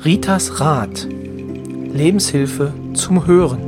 Ritas Rat. Lebenshilfe zum Hören.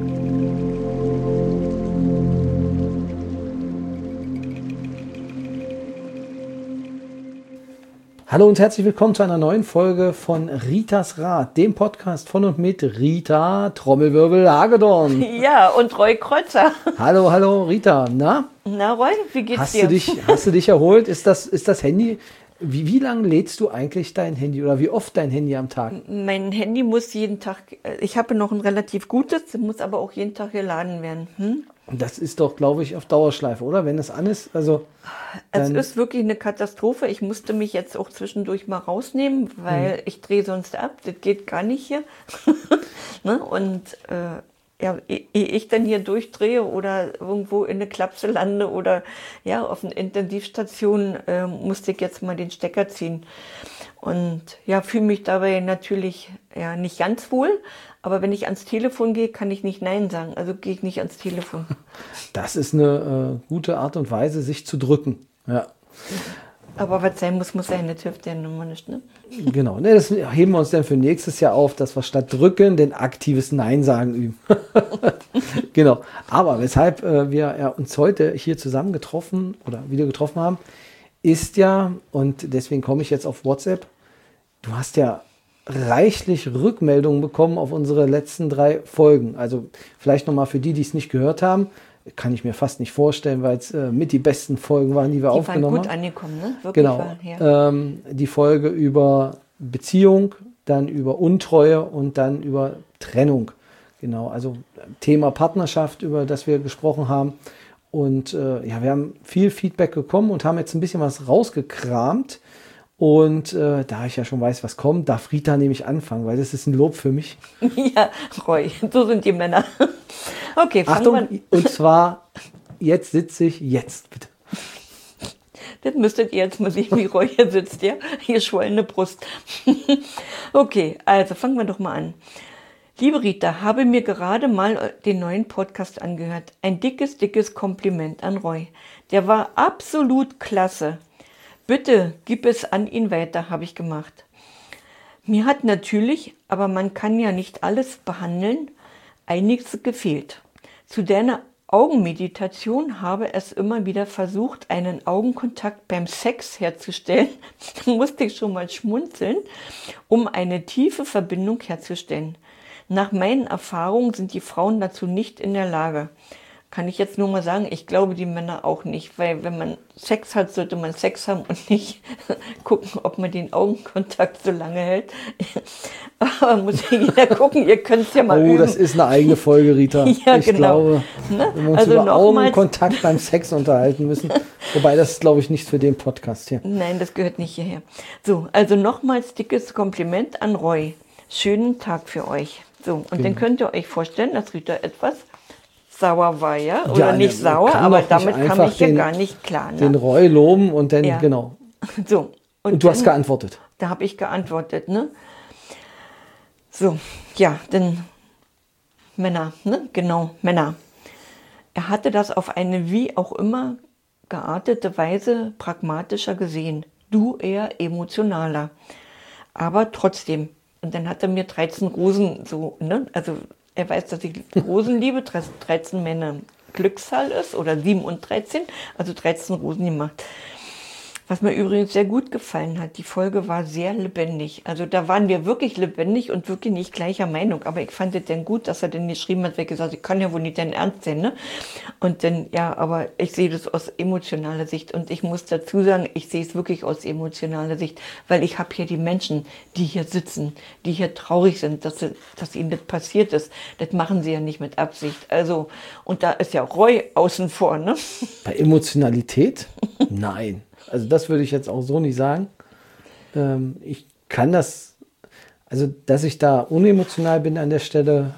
Hallo und herzlich willkommen zu einer neuen Folge von Ritas Rat, dem Podcast von und mit Rita Trommelwirbel Hagedorn. Ja, und Roy Kreuzer. Hallo Rita, na? Na Roy, wie geht's dir? Hast du dich erholt? Ist das Handy? Wie lange lädst du eigentlich dein Handy oder wie oft dein Handy am Tag? Mein Handy muss jeden Tag, ich habe noch ein relativ gutes, muss aber auch jeden Tag geladen werden. Das ist doch, glaube ich, auf Dauerschleife, oder? Wenn es an ist, also... Es ist wirklich eine Katastrophe. Ich musste mich jetzt auch zwischendurch mal rausnehmen, weil ich drehe sonst ab. Das geht gar nicht hier. Ne? Und ehe ich dann hier durchdrehe oder irgendwo in eine Klapse lande oder ja auf eine Intensivstation, musste ich jetzt mal den Stecker ziehen. Und ja, fühle mich dabei natürlich ja nicht ganz wohl. Aber wenn ich ans Telefon gehe, kann ich nicht Nein sagen. Also gehe ich nicht ans Telefon. Das ist eine gute Art und Weise, sich zu drücken. Ja. Aber was sein muss, muss sein. Das hilft ja nun mal nicht, ne? Genau. Ne, das heben wir uns dann für nächstes Jahr auf, dass wir statt drücken den aktives Nein sagen üben. Genau. Aber weshalb wir uns heute hier zusammen getroffen oder wieder getroffen haben, ist ja, und deswegen komme ich jetzt auf WhatsApp, du hast ja reichlich Rückmeldungen bekommen auf unsere letzten 3 Folgen. Also vielleicht nochmal für die es nicht gehört haben, kann ich mir fast nicht vorstellen, weil es mit die besten Folgen waren, die wir aufgenommen haben. Die waren gut angekommen, ne? Wirklich genau. Die Folge über Beziehung, dann über Untreue und dann über Trennung. Genau, also Thema Partnerschaft, über das wir gesprochen haben. Und ja, wir haben viel Feedback bekommen und haben jetzt ein bisschen was rausgekramt. Und da ich ja schon weiß, was kommt, darf Rita nämlich anfangen, weil das ist ein Lob für mich. Ja, Roy, so sind die Männer. Okay, Achtung, und zwar, jetzt sitze ich, jetzt bitte. Das müsstet ihr jetzt mal sehen, wie Roy hier sitzt, ja? Hier schwollene Brust. Okay, also fangen wir doch mal an. Liebe Rita, habe mir gerade mal den neuen Podcast angehört. Ein dickes Kompliment an Roy. Der war absolut klasse. Bitte gib es an ihn weiter, habe ich gemacht. Mir hat natürlich, aber man kann ja nicht alles behandeln, einiges gefehlt. Zu deiner Augenmeditation habe es immer wieder versucht, einen Augenkontakt beim Sex herzustellen. Da musste ich schon mal schmunzeln, um eine tiefe Verbindung herzustellen. Nach meinen Erfahrungen sind die Frauen dazu nicht in der Lage. Kann ich jetzt nur mal sagen, ich glaube die Männer auch nicht, weil wenn man Sex hat, sollte man Sex haben und nicht gucken, ob man den Augenkontakt so lange hält. Aber muss ja jeder gucken, ihr könnt es ja mal üben. Das ist eine eigene Folge, Rita. Ja, ich genau. glaube, wenn wir uns über Augenkontakt beim Sex unterhalten müssen, wobei das glaube ich nichts für den Podcast hier. Nein, das gehört nicht hierher. So, also nochmals dickes Kompliment an Roy. Schönen Tag für euch. So, und genau. Dann könnt ihr euch vorstellen, dass Rita etwas sauer war, ja? Oder ja, nicht sauer, aber damit kam ich ja gar nicht klar. Ne? Den Roy loben und dann, ja. Genau. So, und du hast geantwortet. Da habe ich geantwortet, ne? So, ja, denn Männer, ne? Genau, Männer. Er hatte das auf eine wie auch immer geartete Weise pragmatischer gesehen. Du eher emotionaler. Aber trotzdem. Und dann hat er mir 13 Rosen so, ne? Also er weiß, dass ich Rosen liebe, 13 Männer Glückszahl ist oder 7 und 13, also 13 Rosen gemacht. Was mir übrigens sehr gut gefallen hat, die Folge war sehr lebendig. Also da waren wir wirklich lebendig und wirklich nicht gleicher Meinung. Aber ich fand es dann gut, dass er dann geschrieben hat, weil ich gesagt, ich kann ja wohl nicht dein Ernst sein, ne? Und dann, ja, aber ich sehe das aus emotionaler Sicht. Und ich muss dazu sagen, ich sehe es wirklich aus emotionaler Sicht, weil ich habe hier die Menschen, die hier sitzen, die hier traurig sind, dass ihnen das passiert ist. Das machen sie ja nicht mit Absicht. Also, und da ist ja Roy außen vor, ne? Bei Emotionalität? Nein. Also das würde ich jetzt auch so nicht sagen. Ich kann das, also dass ich da unemotional bin an der Stelle,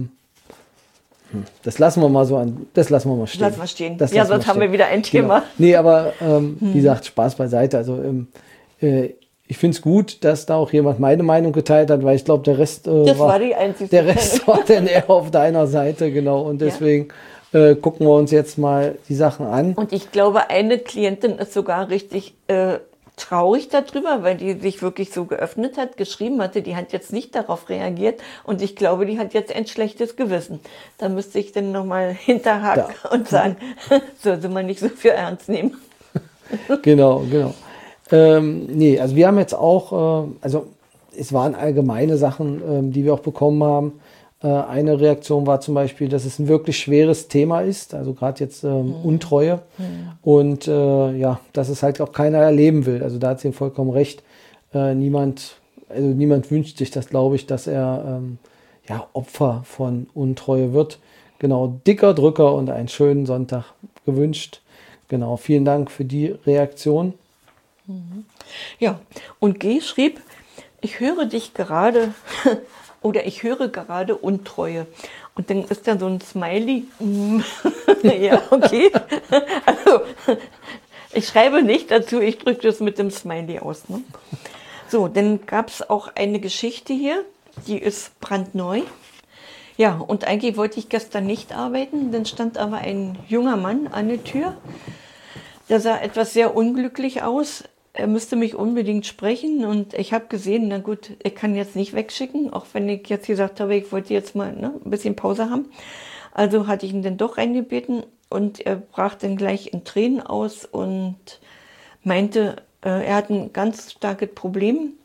das lassen wir mal so an, das lassen wir mal stehen. Lassen wir stehen. Ja, sonst haben wir wieder ein Thema. Genau. Nee, aber wie gesagt, Spaß beiseite. Also ich finde es gut, dass da auch jemand meine Meinung geteilt hat, weil ich glaube, der Rest war die einzige. Der Rest war dann eher auf deiner Seite, genau. Und deswegen gucken wir uns jetzt mal die Sachen an. Und ich glaube, eine Klientin ist sogar richtig traurig darüber, weil die sich wirklich so geöffnet hat, geschrieben hatte, die hat jetzt nicht darauf reagiert und ich glaube, die hat jetzt ein schlechtes Gewissen. Da müsste ich dann nochmal hinterhaken und sagen, sollte man nicht so für ernst nehmen. Genau. Nee, also wir haben jetzt auch, also es waren allgemeine Sachen, die wir auch bekommen haben. Eine Reaktion war zum Beispiel, dass es ein wirklich schweres Thema ist, also gerade jetzt Untreue und ja, dass es halt auch keiner erleben will. Also da hat sie vollkommen recht. Niemand wünscht sich das, glaube ich, dass er ja, Opfer von Untreue wird. Genau, dicker Drücker und einen schönen Sonntag gewünscht. Genau, vielen Dank für die Reaktion. Ja, und G schrieb, ich höre dich gerade oder ich höre gerade Untreue. Und dann ist da so ein Smiley. Ja, okay. Also, ich schreibe nicht dazu, ich drücke das mit dem Smiley aus. Ne? So, dann gab es auch eine Geschichte hier, die ist brandneu. Ja, und eigentlich wollte ich gestern nicht arbeiten, dann stand aber ein junger Mann an der Tür. Der sah etwas sehr unglücklich aus. Er müsste mich unbedingt sprechen und ich habe gesehen, na gut, ich kann jetzt nicht wegschicken, auch wenn ich jetzt gesagt habe, ich wollte jetzt mal ein bisschen Pause haben. Also hatte ich ihn dann doch reingebeten und er brach dann gleich in Tränen aus und meinte, er hat ein ganz starkes Problem.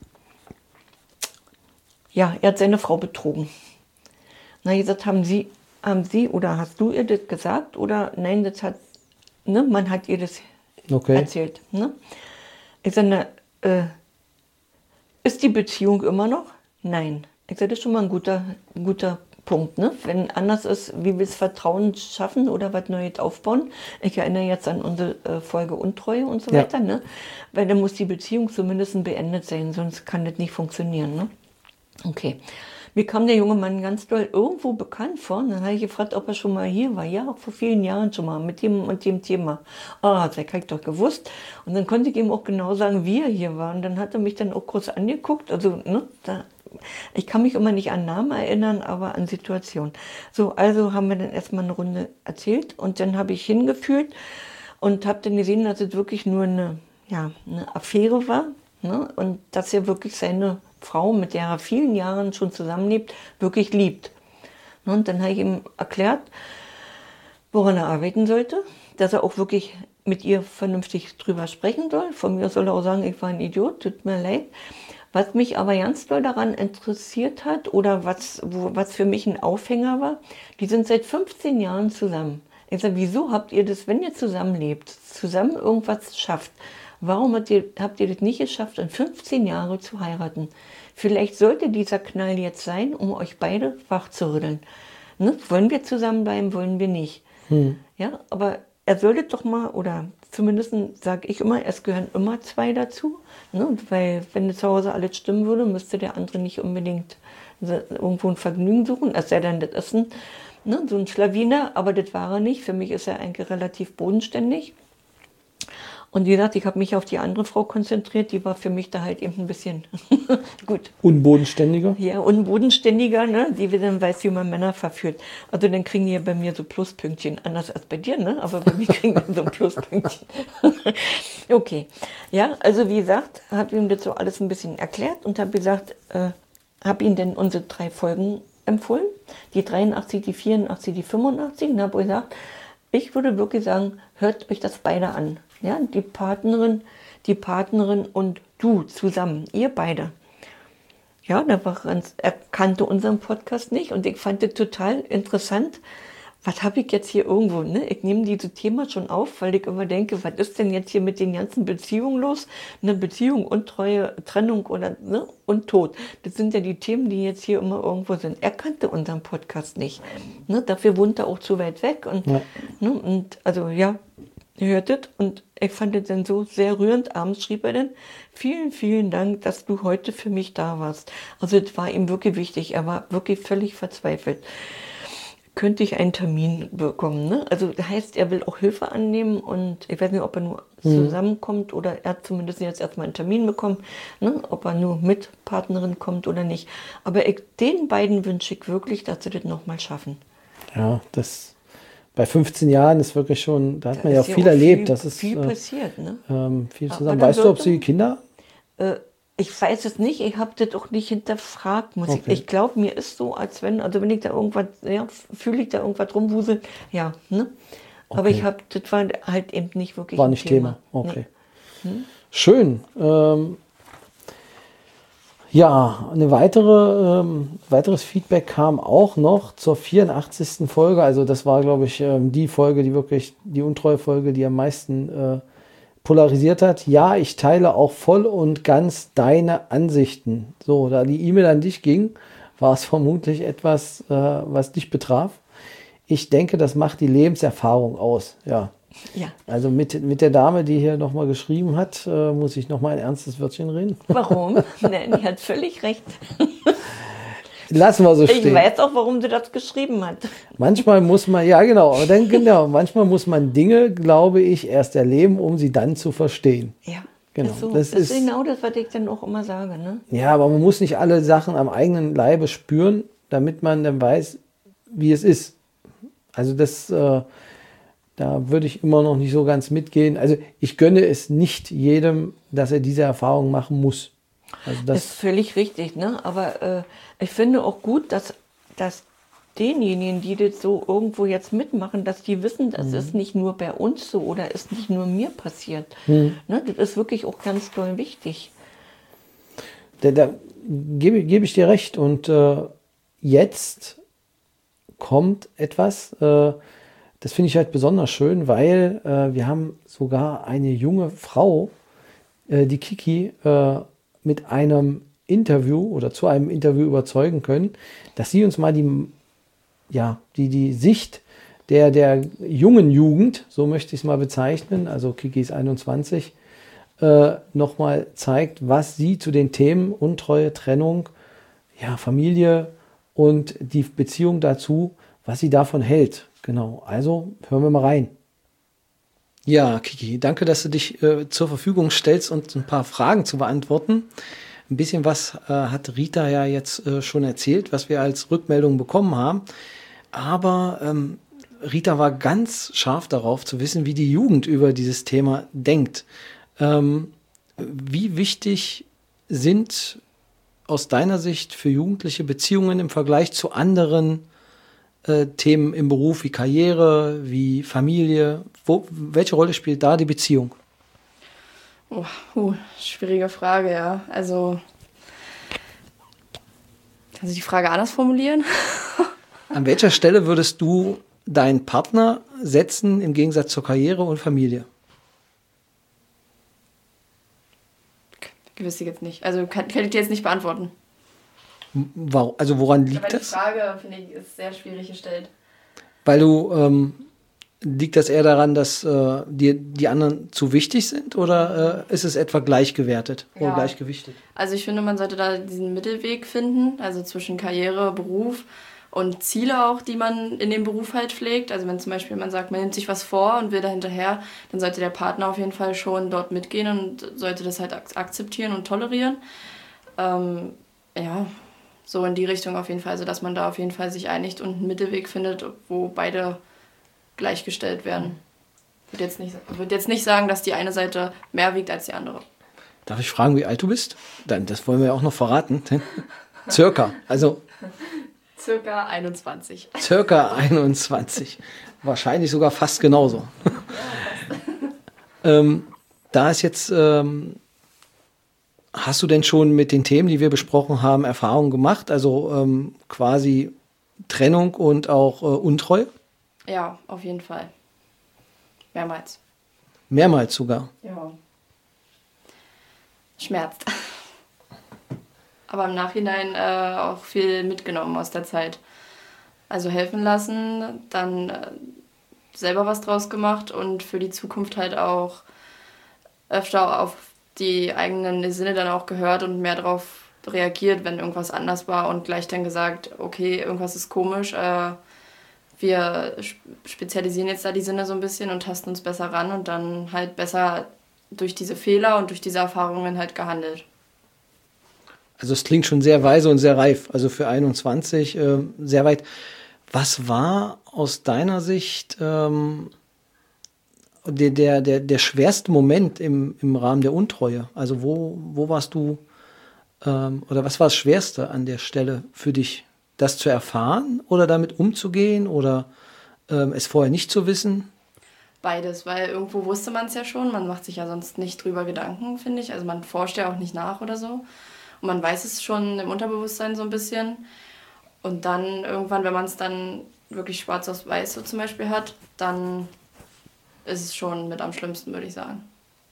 Ja, er hat seine Frau betrogen. Na, gesagt, haben Sie oder hast du ihr das gesagt oder nein, das hat, ne, man hat ihr das erzählt. Ne? Ich sage, ist die Beziehung immer noch? Nein. Ich sage, das ist schon mal ein guter Punkt. Ne? Wenn anders ist, wie wir das Vertrauen schaffen oder was Neues aufbauen. Ich erinnere jetzt an unsere Folge Untreue und so weiter. Ne? Weil dann muss die Beziehung zumindest beendet sein, sonst kann das nicht funktionieren. Ne? Okay. Mir kam der junge Mann ganz doll irgendwo bekannt vor. Und dann habe ich gefragt, ob er schon mal hier war. Ja, vor vielen Jahren schon mal mit dem und dem Thema. Ah, das habe ich doch gewusst. Und dann konnte ich ihm auch genau sagen, wie er hier war. Und dann hat er mich dann auch kurz angeguckt. Also, ne, ich kann mich immer nicht an Namen erinnern, aber an Situationen. So, also haben wir dann erstmal eine Runde erzählt. Und dann habe ich hingeführt und habe dann gesehen, dass es wirklich nur eine Affäre war. Ne? Und dass er wirklich seine Frau, mit der er vielen Jahren schon zusammenlebt, wirklich liebt. Und dann habe ich ihm erklärt, woran er arbeiten sollte, dass er auch wirklich mit ihr vernünftig drüber sprechen soll. Von mir soll er auch sagen, ich war ein Idiot, tut mir leid. Was mich aber ganz doll daran interessiert hat oder was für mich ein Aufhänger war, die sind seit 15 Jahren zusammen. Ich sage, wieso habt ihr das, wenn ihr zusammenlebt, zusammen irgendwas schafft, warum habt ihr das nicht geschafft, in 15 Jahre zu heiraten? Vielleicht sollte dieser Knall jetzt sein, um euch beide wachzurütteln. Ne? Wollen wir zusammenbleiben, wollen wir nicht? Ja, aber er sollte doch mal, oder zumindest sage ich immer, es gehören immer zwei dazu. Ne? Weil wenn zu Hause alles stimmen würde, müsste der andere nicht unbedingt irgendwo ein Vergnügen suchen. Es sei denn, das ist so ein Schlawiner, aber das war er nicht. Für mich ist er eigentlich relativ bodenständig. Und wie gesagt, ich habe mich auf die andere Frau konzentriert, die war für mich da halt eben ein bisschen gut. Unbodenständiger? Ja, unbodenständiger, ne? Die dann weiß, wie man Männer verführt. Also dann kriegen die ja bei mir so Pluspünktchen, anders als bei dir, ne? Aber bei mir kriegen die so ein Pluspünktchen. Okay, ja, also wie gesagt, habe ihm das so alles ein bisschen erklärt und habe gesagt, habe ihm dann unsere 3 Folgen empfohlen, die 83, die 84, die 85 und habe gesagt, ich würde wirklich sagen, hört euch das beide an. Ja, die Partnerin und du zusammen, ihr beide. Ja, er kannte unseren Podcast nicht und ich fand das total interessant. Was habe ich jetzt hier irgendwo? Ne? Ich nehme dieses Thema schon auf, weil ich immer denke, was ist denn jetzt hier mit den ganzen Beziehungen los? Eine Beziehung, Untreue, Trennung oder und Tod. Das sind ja die Themen, die jetzt hier immer irgendwo sind. Er kannte unseren Podcast nicht. Ne? Dafür wohnt er auch zu weit weg. Und, und also ja, ihr hörtet und ich fand es dann so sehr rührend. Abends schrieb er dann, vielen, vielen Dank, dass du heute für mich da warst. Also es war ihm wirklich wichtig. Er war wirklich völlig verzweifelt. Könnte ich einen Termin bekommen? Ne? Also das heißt, er will auch Hilfe annehmen und ich weiß nicht, ob er nur zusammenkommt oder er hat zumindest jetzt erstmal einen Termin bekommen, ne? Ob er nur mit Partnerin kommt oder nicht. Aber den beiden wünsche ich wirklich, dass sie das nochmal schaffen. Ja, bei 15 Jahren ist wirklich schon, da hat man ja auch ist viel auch erlebt. Das ist viel passiert, ne? viel Aber zusammen. dann Weißt du, ob sollte sie Kinder? Ich weiß es nicht, ich habe das auch nicht hinterfragt, Okay. ich glaube, mir ist so, als wenn, also wenn ich da irgendwas, ja, fühle ich da irgendwas rumwusel, ja, ne? Aber Okay. das war halt eben nicht wirklich War ein nicht Thema. Nee. Okay. Schön. Ja, weiteres Feedback kam auch noch zur 84. Folge. Also das war, glaube ich, die Folge, die Untreue-Folge, die am meisten polarisiert hat. Ja, ich teile auch voll und ganz deine Ansichten. So, da die E-Mail an dich ging, war es vermutlich etwas, was dich betraf. Ich denke, das macht die Lebenserfahrung aus. Ja. Ja. Also mit der Dame, die hier nochmal geschrieben hat, muss ich nochmal ein ernstes Wörtchen reden. Warum? Nein, die hat völlig recht. Lassen wir so stehen. Ich weiß auch, warum sie das geschrieben hat. Manchmal muss man, manchmal muss man Dinge, glaube ich, erst erleben, um sie dann zu verstehen. Ja, Genau. ist so. Das Das ist ist genau das, was ich dann auch immer sage. Ne? Ja, aber man muss nicht alle Sachen am eigenen Leibe spüren, damit man dann weiß, wie es ist. Also da würde ich immer noch nicht so ganz mitgehen. Also ich gönne es nicht jedem, dass er diese Erfahrung machen muss. Also Das ist völlig richtig, ne? Aber ich finde auch gut, dass denjenigen, die das so irgendwo jetzt mitmachen, dass die wissen, das ist nicht nur bei uns so oder ist nicht nur mir passiert. Ne? Das ist wirklich auch ganz doll wichtig. Da gebe ich dir recht. Und jetzt kommt etwas, das finde ich halt besonders schön, weil wir haben sogar eine junge Frau, die Kiki, mit einem Interview oder zu einem Interview überzeugen können, dass sie uns mal die Sicht der jungen Jugend, so möchte ich es mal bezeichnen, also Kiki ist 21, nochmal zeigt, was sie zu den Themen Untreue, Trennung, ja, Familie und die Beziehung dazu, was sie davon hält. Genau, also hören wir mal rein. Ja, Kiki, danke, dass du dich zur Verfügung stellst und ein paar Fragen zu beantworten. Ein bisschen was hat Rita ja jetzt schon erzählt, was wir als Rückmeldung bekommen haben. Aber Rita war ganz scharf darauf zu wissen, wie die Jugend über dieses Thema denkt. Wie wichtig sind aus deiner Sicht für Jugendliche Beziehungen im Vergleich zu anderen Themen im Beruf wie Karriere, wie Familie? Welche Rolle spielt da die Beziehung? Schwierige Frage, ja. Also, kannst du die Frage anders formulieren? An welcher Stelle würdest du deinen Partner setzen im Gegensatz zur Karriere und Familie? Wüsste ich jetzt nicht. Also kann ich dir jetzt nicht beantworten. Also woran liegt das? Die Frage, finde ich, ist sehr schwierig gestellt. Weil du, liegt das eher daran, dass dir die anderen zu wichtig sind oder ist es etwa gleichgewertet oder gleichgewichtet? Also ich finde, man sollte da diesen Mittelweg finden, also zwischen Karriere, Beruf und Ziele auch, die man in dem Beruf halt pflegt. Also wenn zum Beispiel man sagt, man nimmt sich was vor und will da hinterher, dann sollte der Partner auf jeden Fall schon dort mitgehen und sollte das halt akzeptieren und tolerieren. So in die Richtung auf jeden Fall, also dass man da auf jeden Fall sich einigt und einen Mittelweg findet, wo beide gleichgestellt werden. Ich würde jetzt nicht sagen, dass die eine Seite mehr wiegt als die andere. Darf ich fragen, wie alt du bist? Das wollen wir ja auch noch verraten. Circa 21. Circa 21. Wahrscheinlich sogar fast genauso. Da ist jetzt, hast du denn schon mit den Themen, die wir besprochen haben, Erfahrungen gemacht? Also quasi Trennung und auch Untreue? Ja, auf jeden Fall. Mehrmals. Mehrmals sogar? Ja. Schmerzt. Aber im Nachhinein auch viel mitgenommen aus der Zeit. Also helfen lassen, dann selber was draus gemacht und für die Zukunft halt auch öfter auf die eigenen Sinne dann auch gehört und mehr darauf reagiert, wenn irgendwas anders war und gleich dann gesagt, okay, irgendwas ist komisch, wir spezialisieren jetzt da die Sinne so ein bisschen und tasten uns besser ran und dann halt besser durch diese Fehler und durch diese Erfahrungen halt gehandelt. Also es klingt schon sehr weise und sehr reif, also für 21 sehr weit. Was war aus deiner Sicht der schwerste Moment im Rahmen der Untreue? Also wo warst du, oder was war das Schwerste an der Stelle für dich? Das zu erfahren oder damit umzugehen oder es vorher nicht zu wissen? Beides, weil irgendwo wusste man es ja schon. Man macht sich ja sonst nicht drüber Gedanken, finde ich. Also man forscht ja auch nicht nach oder so. Und man weiß es schon im Unterbewusstsein so ein bisschen. Und dann irgendwann, wenn man es dann wirklich schwarz auf weiß so zum Beispiel hat, dann ist es schon mit am schlimmsten, würde ich sagen.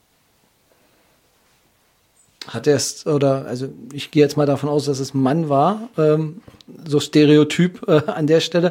Hat er es, oder, also ich gehe jetzt mal davon aus, dass es ein Mann war, so Stereotyp an der Stelle.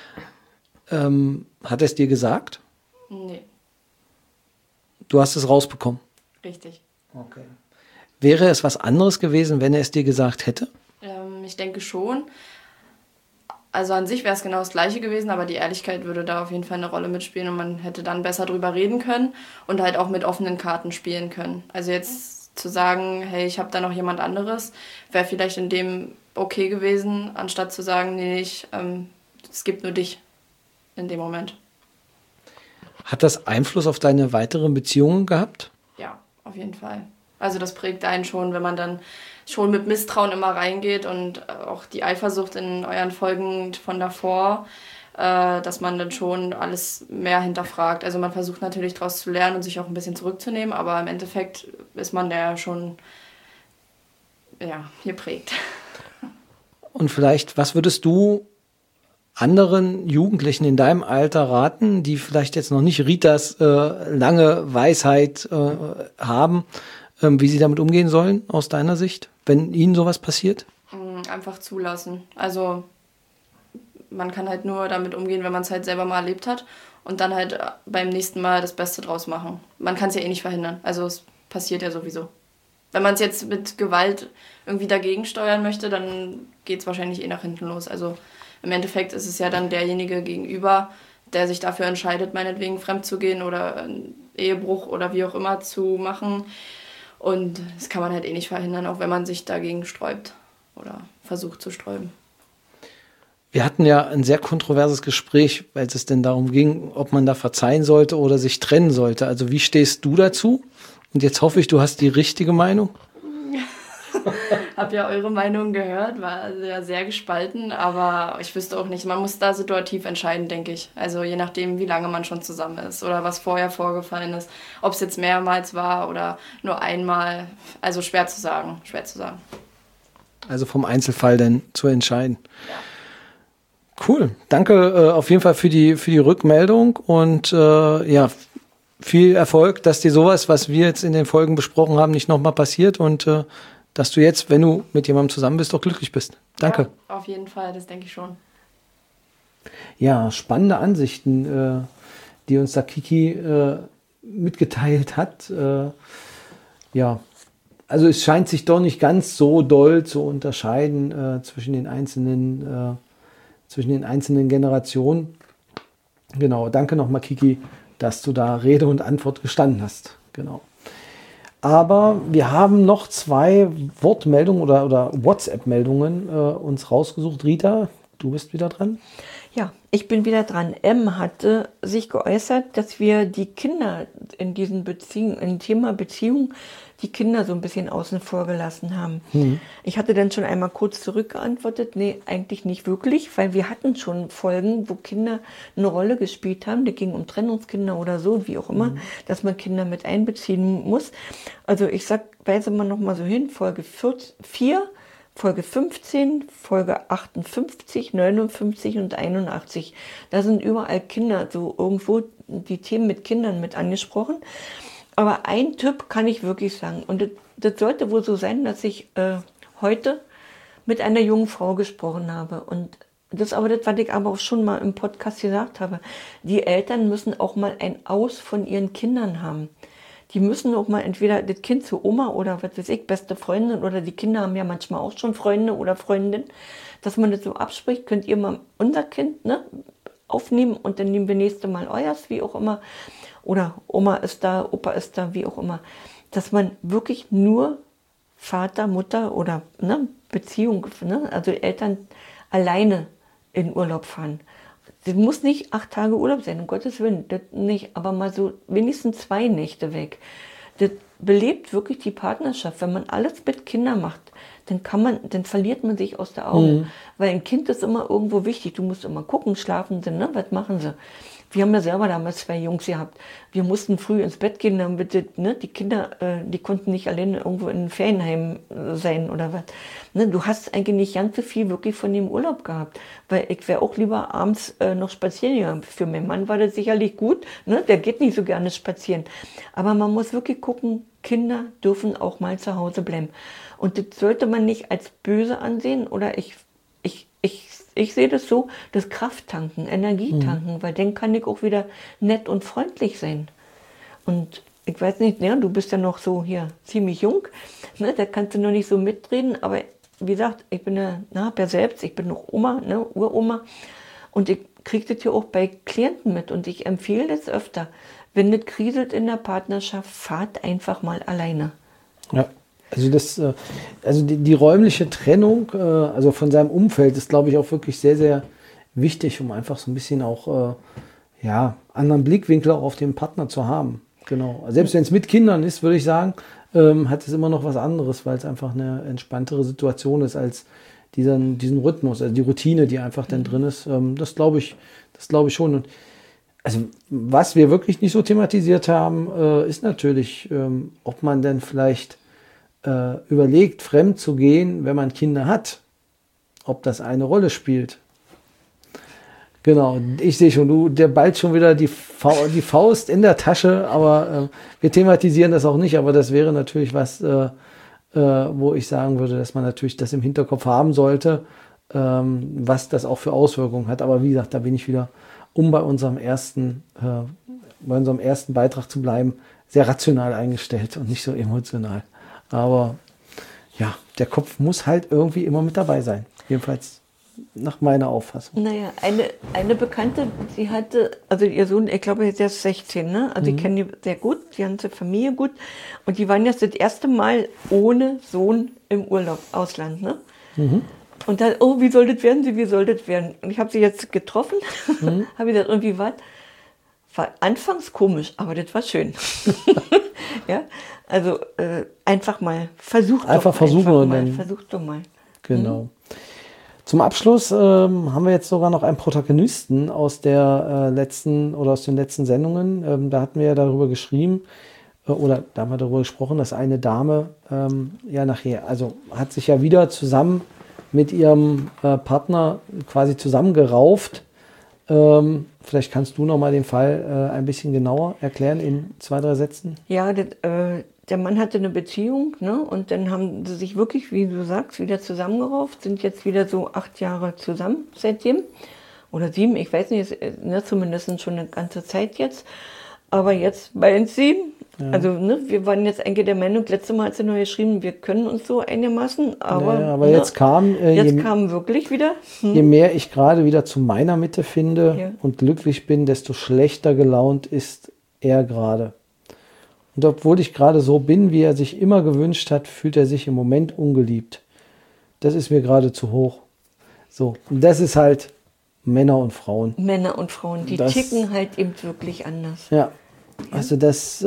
Hat er es dir gesagt? Nee, Du hast es rausbekommen. richtig. Okay. Wäre es was anderes gewesen, wenn er es dir gesagt hätte? Ich denke schon. Also an sich wäre es genau das Gleiche gewesen, aber die Ehrlichkeit würde da auf jeden Fall eine Rolle mitspielen und man hätte dann besser drüber reden können und halt auch mit offenen Karten spielen können. Also jetzt zu sagen, hey, ich habe da noch jemand anderes, wäre vielleicht in dem okay gewesen, anstatt zu sagen, nee, es gibt nur dich in dem Moment. Hat das Einfluss auf deine weiteren Beziehungen gehabt? Ja, auf jeden Fall. Also das prägt einen schon, wenn man dann schon mit Misstrauen immer reingeht und auch die Eifersucht in euren Folgen von davor, dass man dann schon alles mehr hinterfragt. Also man versucht natürlich daraus zu lernen und sich auch ein bisschen zurückzunehmen, aber im Endeffekt ist man ja schon geprägt. Und vielleicht, was würdest du anderen Jugendlichen in deinem Alter raten, die vielleicht jetzt noch nicht Ritas lange Weisheit haben, wie sie damit umgehen sollen, aus deiner Sicht, wenn ihnen sowas passiert? Einfach zulassen. Also man kann halt nur damit umgehen, wenn man es halt selber mal erlebt hat und dann halt beim nächsten Mal das Beste draus machen. Man kann es ja eh nicht verhindern. Also es passiert ja sowieso. Wenn man es jetzt mit Gewalt irgendwie dagegen steuern möchte, dann geht es wahrscheinlich eh nach hinten los. Also im Endeffekt ist es ja dann derjenige gegenüber, der sich dafür entscheidet, meinetwegen fremd zu gehen oder einen Ehebruch oder wie auch immer zu machen. Und das kann man halt eh nicht verhindern, auch wenn man sich dagegen sträubt oder versucht zu sträuben. Wir hatten ja ein sehr kontroverses Gespräch, weil es denn darum ging, ob man da verzeihen sollte oder sich trennen sollte. Also wie stehst du dazu? Und jetzt hoffe ich, du hast die richtige Meinung. Hab ja eure Meinung gehört, war ja sehr gespalten, aber ich wüsste auch nicht, man muss da situativ entscheiden, denke ich. Also je nachdem, wie lange man schon zusammen ist oder was vorher vorgefallen ist, ob es jetzt mehrmals war oder nur einmal, also schwer zu sagen. Also vom Einzelfall dann zu entscheiden. Ja. Cool, danke auf jeden Fall für die Rückmeldung und viel Erfolg, dass dir sowas, was wir jetzt in den Folgen besprochen haben, nicht nochmal passiert und dass du jetzt, wenn du mit jemandem zusammen bist, auch glücklich bist. Danke. Ja, auf jeden Fall, das denke ich schon. Ja, spannende Ansichten, die uns da Kiki mitgeteilt hat. Also es scheint sich doch nicht ganz so doll zu unterscheiden zwischen den einzelnen Generationen. Genau, danke nochmal, Kiki, dass du da Rede und Antwort gestanden hast. Genau. Aber wir haben noch 2 Wortmeldungen oder WhatsApp-Meldungen uns rausgesucht. Rita, du bist wieder dran. Ja, ich bin wieder dran. M hatte sich geäußert, dass wir die Kinder in diesen Beziehungen, im Thema Beziehung, die Kinder so ein bisschen außen vor gelassen haben. Ich hatte dann schon einmal kurz zurückgeantwortet, nee, eigentlich nicht wirklich, weil wir hatten schon Folgen, wo Kinder eine Rolle gespielt haben. Da ging um Trennungskinder oder so, wie auch immer, dass man Kinder mit einbeziehen muss. Also ich weise mal noch mal so hin, Folge 4, Folge 15, Folge 58, 59 und 81. Da sind überall Kinder, so irgendwo die Themen mit Kindern mit angesprochen. Aber ein Tipp kann ich wirklich sagen. Und das sollte wohl so sein, dass ich heute mit einer jungen Frau gesprochen habe. Und das aber das, was ich aber auch schon mal im Podcast gesagt habe. Die Eltern müssen auch mal ein Aus von ihren Kindern haben. Die müssen auch mal entweder das Kind zu Oma oder was weiß ich, beste Freundin oder die Kinder haben ja manchmal auch schon Freunde oder Freundin, dass man das so abspricht, könnt ihr mal unser Kind aufnehmen und dann nehmen wir nächste Mal euers, wie auch immer. Oder Oma ist da, Opa ist da, wie auch immer. Dass man wirklich nur Vater, Mutter oder Beziehung, also Eltern alleine in Urlaub fahren. das muss nicht 8 Tage Urlaub sein, um Gottes Willen, das nicht, aber mal so wenigstens 2 Nächte weg. Das belebt wirklich die Partnerschaft. Wenn man alles mit Kindern macht, dann verliert man sich aus der Augen. Weil ein Kind ist immer irgendwo wichtig. Du musst immer gucken, schlafen sie, ne? Was machen sie? Wir haben ja selber damals 2 Jungs gehabt. Wir mussten früh ins Bett gehen, damit die Kinder, die konnten nicht alleine irgendwo in einem Ferienheim sein oder was. Ne? Du hast eigentlich nicht ganz so viel wirklich von dem Urlaub gehabt. Weil ich wäre auch lieber abends noch spazieren gegangen. Für meinen Mann war das sicherlich gut. Ne? Der geht nicht so gerne spazieren. Aber man muss wirklich gucken, Kinder dürfen auch mal zu Hause bleiben. Und das sollte man nicht als böse ansehen. Oder ich sehe das so, das Krafttanken, Energietanken, weil dann kann ich auch wieder nett und freundlich sein. Und ich weiß nicht, ja, du bist ja noch so hier ziemlich jung, ne, da kannst du noch nicht so mitreden, aber wie gesagt, ich bin ja selbst, ich bin noch Oma, ne, Uroma, und ich kriege das ja auch bei Klienten mit und ich empfehle das öfter, wenn das kriselt in der Partnerschaft, fahrt einfach mal alleine. Ja. Also die räumliche Trennung, also von seinem Umfeld, ist, glaube ich, auch wirklich sehr, sehr wichtig, um einfach so ein bisschen auch anderen Blickwinkel auch auf den Partner zu haben. Genau. Also selbst wenn es mit Kindern ist, würde ich sagen, hat es immer noch was anderes, weil es einfach eine entspanntere Situation ist als diesen Rhythmus, also die Routine, die einfach dann drin ist. Das glaube ich schon. Und also was wir wirklich nicht so thematisiert haben, ist natürlich, ob man denn vielleicht überlegt, fremd zu gehen, wenn man Kinder hat, ob das eine Rolle spielt. Genau, ich sehe schon, der ballt schon wieder die Faust in der Tasche, aber wir thematisieren das auch nicht, aber das wäre natürlich was, wo ich sagen würde, dass man natürlich das im Hinterkopf haben sollte, was das auch für Auswirkungen hat. Aber wie gesagt, da bin ich wieder, um bei unserem ersten Beitrag zu bleiben, sehr rational eingestellt und nicht so emotional. Aber ja, der Kopf muss halt irgendwie immer mit dabei sein. Jedenfalls nach meiner Auffassung. Naja, eine Bekannte, die hatte, also ihr Sohn, ich glaube, der ist 16, ne? Also ich kenne die sehr gut, die ganze Familie gut. Und die waren jetzt das erste Mal ohne Sohn im Urlaub, Ausland, ne? Und dann, oh, wie soll das werden? Wie soll das werden? Und ich habe sie jetzt getroffen, habe gesagt, und wie war anfangs komisch, aber das war schön. Ja, also einfach mal versucht doch mal. Genau. Zum Abschluss haben wir jetzt sogar noch einen Protagonisten aus den letzten Sendungen. Da hatten wir ja darüber geschrieben, da haben wir darüber gesprochen, dass eine Dame hat sich ja wieder zusammen mit ihrem Partner quasi zusammengerauft. Vielleicht kannst du noch mal den Fall ein bisschen genauer erklären in 2, 3 Sätzen. Ja, der Mann hatte eine Beziehung, ne? Und dann haben sie sich wirklich, wie du sagst, wieder zusammengerauft, sind jetzt wieder so 8 Jahre zusammen seitdem. Oder 7, ich weiß nicht, ne, zumindest schon eine ganze Zeit jetzt. Aber jetzt bei uns 7. Ja. Also ne, wir waren jetzt eigentlich der Meinung, letztes Mal hat sie noch geschrieben, wir können uns so einigermaßen. Aber jetzt kam wirklich wieder. Je mehr ich gerade wieder zu meiner Mitte finde und glücklich bin, desto schlechter gelaunt ist er gerade. Und obwohl ich gerade so bin, wie er sich immer gewünscht hat, fühlt er sich im Moment ungeliebt. Das ist mir gerade zu hoch. So, und das ist halt Männer und Frauen. Männer und Frauen, die ticken halt eben wirklich anders. Ja, also das,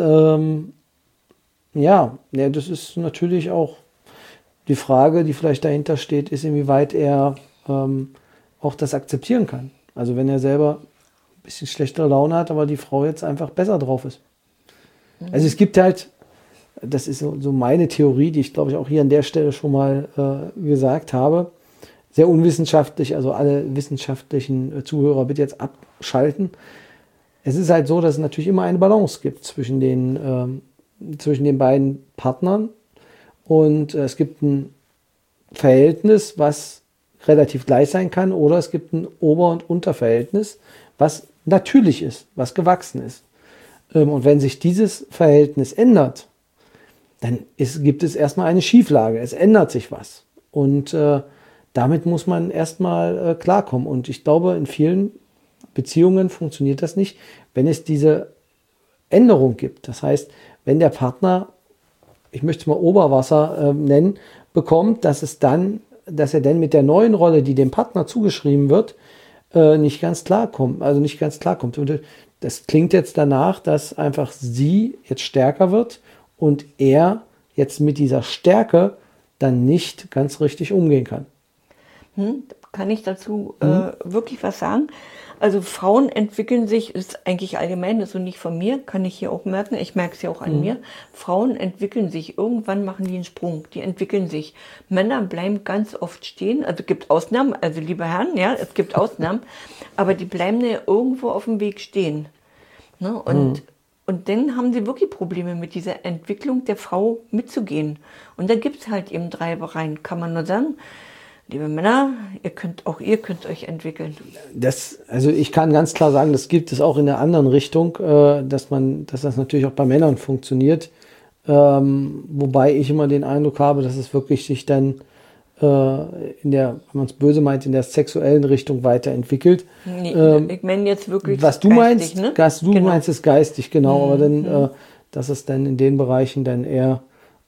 das ist natürlich auch die Frage, die vielleicht dahinter steht, ist, inwieweit er auch das akzeptieren kann. Also wenn er selber ein bisschen schlechtere Laune hat, aber die Frau jetzt einfach besser drauf ist. Also es gibt halt, das ist so meine Theorie, die ich glaube ich auch hier an der Stelle schon mal gesagt habe, sehr unwissenschaftlich, also alle wissenschaftlichen Zuhörer bitte jetzt abschalten. Es ist halt so, dass es natürlich immer eine Balance gibt zwischen den beiden Partnern und es gibt ein Verhältnis, was relativ gleich sein kann, oder es gibt ein Ober- und Unterverhältnis, was natürlich ist, was gewachsen ist. Und wenn sich dieses Verhältnis ändert, dann gibt es erstmal eine Schieflage. Es ändert sich was. Und damit muss man erstmal klarkommen. Und ich glaube, in vielen Beziehungen funktioniert das nicht, wenn es diese Änderung gibt. Das heißt, wenn der Partner, ich möchte es mal Oberwasser nennen, bekommt, dass er dann mit der neuen Rolle, die dem Partner zugeschrieben wird, nicht ganz klarkommt. Also nicht ganz klarkommt. Und das klingt jetzt danach, dass einfach sie jetzt stärker wird und er jetzt mit dieser Stärke dann nicht ganz richtig umgehen kann. Kann ich dazu wirklich was sagen? Also Frauen entwickeln sich, ist eigentlich allgemein, das ist so nicht von mir, kann ich hier auch merken, ich merke es ja auch an mir. Frauen entwickeln sich, irgendwann machen die einen Sprung, die entwickeln sich. Männer bleiben ganz oft stehen, also es gibt Ausnahmen, also liebe Herren, ja, es gibt Ausnahmen, aber die bleiben ja irgendwo auf dem Weg stehen. Ne? Und dann haben sie wirklich Probleme mit dieser Entwicklung der Frau mitzugehen. Und da gibt es halt eben Reibereien, kann man nur sagen. Liebe Männer, ihr könnt euch entwickeln. Also ich kann ganz klar sagen, das gibt es auch in der anderen Richtung, dass das natürlich auch bei Männern funktioniert. Wobei ich immer den Eindruck habe, dass es wirklich sich dann wenn man es böse meint, in der sexuellen Richtung weiterentwickelt. Nee, ich meine jetzt wirklich was du geistig, meinst, ne? Genau. meinst ist geistig, genau, aber dann, dass es dann in den Bereichen dann eher,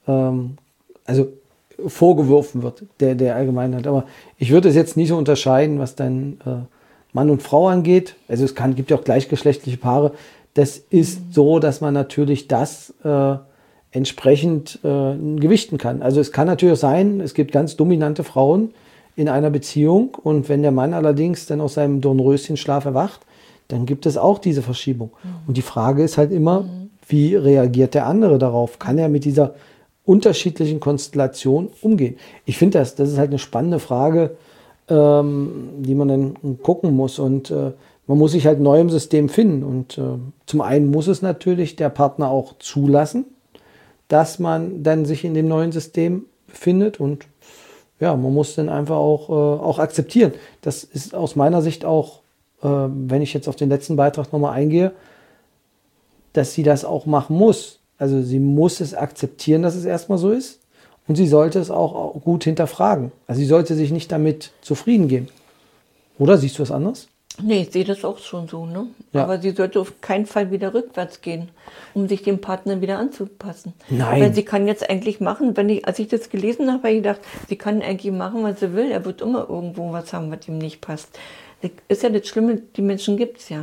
also vorgeworfen wird, der Allgemeinheit. Aber ich würde es jetzt nicht so unterscheiden, was dann Mann und Frau angeht. Also gibt ja auch gleichgeschlechtliche Paare. Das ist so, dass man natürlich das entsprechend gewichten kann. Also es kann natürlich auch sein, es gibt ganz dominante Frauen in einer Beziehung und wenn der Mann allerdings dann aus seinem Dornröschenschlaf erwacht, dann gibt es auch diese Verschiebung. Und die Frage ist halt immer, wie reagiert der andere darauf? Kann er mit dieser unterschiedlichen Konstellation umgehen? Ich finde, das ist halt eine spannende Frage, die man dann gucken muss. Und man muss sich halt neu im System finden. Und zum einen muss es natürlich der Partner auch zulassen, dass man dann sich in dem neuen System befindet. Und ja, man muss dann einfach auch akzeptieren. Das ist aus meiner Sicht auch, wenn ich jetzt auf den letzten Beitrag nochmal eingehe, dass sie das auch machen muss. Also sie muss es akzeptieren, dass es erstmal so ist. Und sie sollte es auch gut hinterfragen. Also sie sollte sich nicht damit zufrieden geben. Oder siehst du es anders? Nee, ich sehe das auch schon so, ne? Ja. Aber sie sollte auf keinen Fall wieder rückwärts gehen, um sich dem Partner wieder anzupassen. Nein. Weil sie kann jetzt eigentlich machen, als ich das gelesen habe, habe ich gedacht, sie kann eigentlich machen, was sie will. Er wird immer irgendwo was haben, was ihm nicht passt. Das ist ja das Schlimme, die Menschen gibt es ja.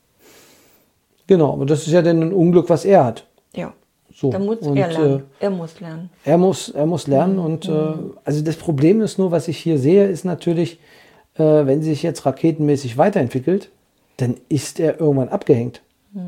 Genau, aber das ist ja dann ein Unglück, was er hat. Ja. So. Da muss Und, er lernen. Er muss lernen. Er muss lernen. Und also das Problem ist nur, was ich hier sehe, ist natürlich, wenn sie sich jetzt raketenmäßig weiterentwickelt, dann ist er irgendwann abgehängt.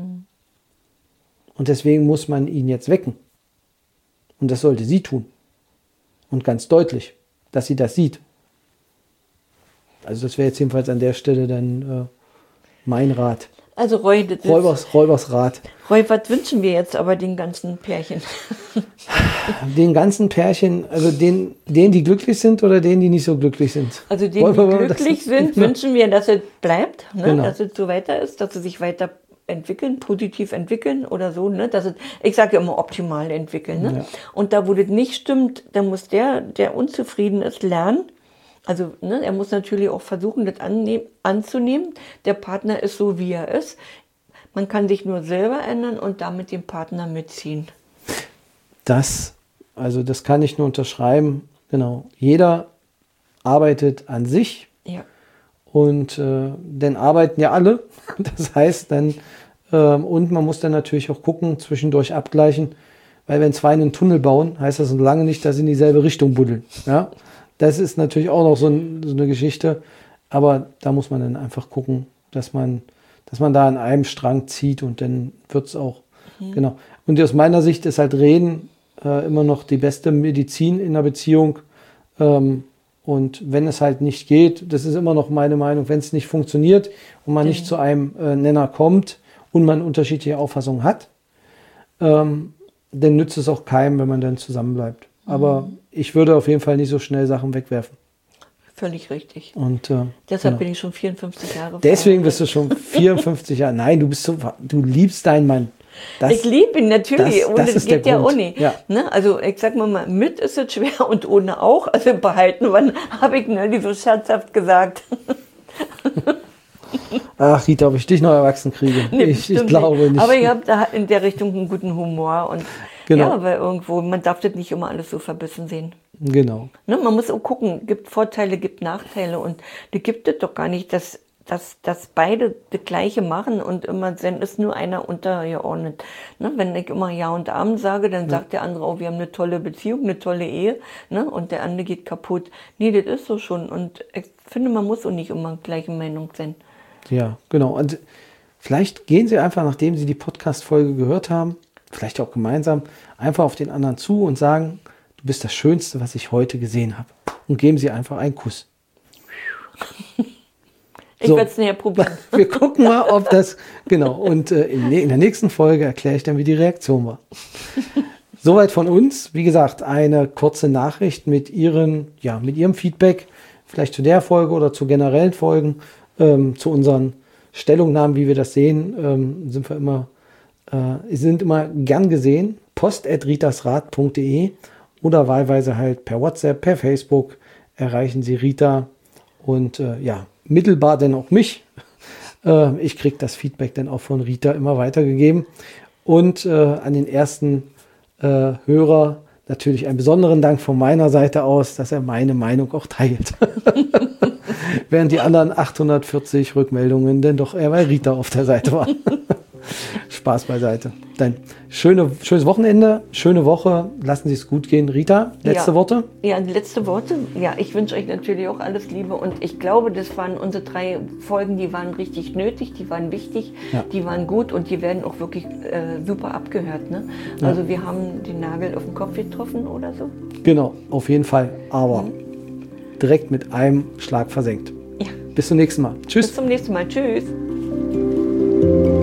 Und deswegen muss man ihn jetzt wecken. Und das sollte sie tun. Und ganz deutlich, dass sie das sieht. Also das wäre jetzt jedenfalls an der Stelle dann mein Rat. Also Roy, Räubers Rat. Roy, was wünschen wir jetzt aber den ganzen Pärchen? Den ganzen Pärchen, also denen, die glücklich sind oder denen, die nicht so glücklich sind? Also denen, die glücklich sind, wünschen wir, dass es bleibt, ne? Genau. Dass es so weiter ist, dass sie sich weiter entwickeln, positiv entwickeln oder so, ne? Dass es, ich sage ja immer optimal entwickeln. Ne? Ja. Und da, wo das nicht stimmt, da muss der unzufrieden ist, lernen. Also ne, er muss natürlich auch versuchen, das anzunehmen. Der Partner ist so, wie er ist. Man kann sich nur selber ändern und damit den Partner mitziehen. Das kann ich nur unterschreiben. Genau. Jeder arbeitet an sich. Ja. Und dann arbeiten ja alle. Das heißt dann, und man muss dann natürlich auch gucken, zwischendurch abgleichen. Weil wenn zwei einen Tunnel bauen, heißt das noch lange nicht, dass sie in dieselbe Richtung buddeln. Ja? Das ist natürlich auch noch so eine Geschichte, aber da muss man dann einfach gucken, dass man da an einem Strang zieht und dann wird es auch, genau. Und aus meiner Sicht ist halt Reden immer noch die beste Medizin in einer Beziehung und wenn es halt nicht geht, das ist immer noch meine Meinung, wenn es nicht funktioniert und man nicht zu einem Nenner kommt und man unterschiedliche Auffassungen hat, dann nützt es auch keinem, wenn man dann zusammenbleibt. Aber ich würde auf jeden Fall nicht so schnell Sachen wegwerfen. Völlig richtig. Und deshalb bin ich schon 54 Jahre. Deswegen bist du schon 54 Jahre. Nein, du liebst deinen Mann. Ich liebe ihn natürlich. Das geht ja auch nicht. Ja. Ne? Also ich sag mal, mit ist es schwer und ohne auch. Also behalten, wann habe ich die so scherzhaft gesagt. Ach, Rita, ob ich dich noch erwachsen kriege? Nee, ich glaube nicht. Aber ihr habt da in der Richtung einen guten Humor. Und genau. Ja, weil irgendwo, man darf das nicht immer alles so verbissen sehen. Genau. Ne, man muss auch gucken, gibt Vorteile, gibt Nachteile. Und da gibt es doch gar nicht, dass dass beide das Gleiche machen und immer, dann ist nur einer untergeordnet. Ne? Wenn ich immer Ja und Amen sage, dann sagt der andere auch, wir haben eine tolle Beziehung, eine tolle Ehe, ne? Und der andere geht kaputt. Nee, das ist so schon. Und ich finde, man muss auch nicht immer gleiche Meinung sein. Ja, genau. Und vielleicht gehen Sie einfach, nachdem Sie die Podcast-Folge gehört haben, vielleicht auch gemeinsam, einfach auf den anderen zu und sagen, du bist das Schönste, was ich heute gesehen habe. Und geben Sie einfach einen Kuss. Ich werde es näher probieren. Wir gucken mal, ob das, genau. Und in der nächsten Folge erkläre ich dann, wie die Reaktion war. Soweit von uns. Wie gesagt, eine kurze Nachricht mit Ihrem Feedback, vielleicht zu der Folge oder zu generellen Folgen, zu unseren Stellungnahmen, wie wir das sehen, sind immer gern gesehen. post@ritasrat.de oder wahlweise halt per WhatsApp, per Facebook erreichen Sie Rita und mittelbar dann auch mich. Ich kriege das Feedback dann auch von Rita immer weitergegeben. Und an den ersten Hörer natürlich einen besonderen Dank von meiner Seite aus, dass er meine Meinung auch teilt. Während die anderen 840 Rückmeldungen dann doch eher bei Rita auf der Seite waren. Spaß beiseite. Dann schönes Wochenende, schöne Woche. Lassen Sie es gut gehen. Rita, letzte Worte? Ja, letzte Worte. Ja, ich wünsche euch natürlich auch alles Liebe. Und ich glaube, das waren unsere 3 Folgen, die waren richtig nötig, die waren wichtig, die waren gut und die werden auch wirklich super abgehört. Ne? Also wir haben den Nagel auf den Kopf getroffen oder so. Genau, auf jeden Fall. Aber direkt mit einem Schlag versenkt. Ja. Bis zum nächsten Mal. Tschüss. Bis zum nächsten Mal. Tschüss.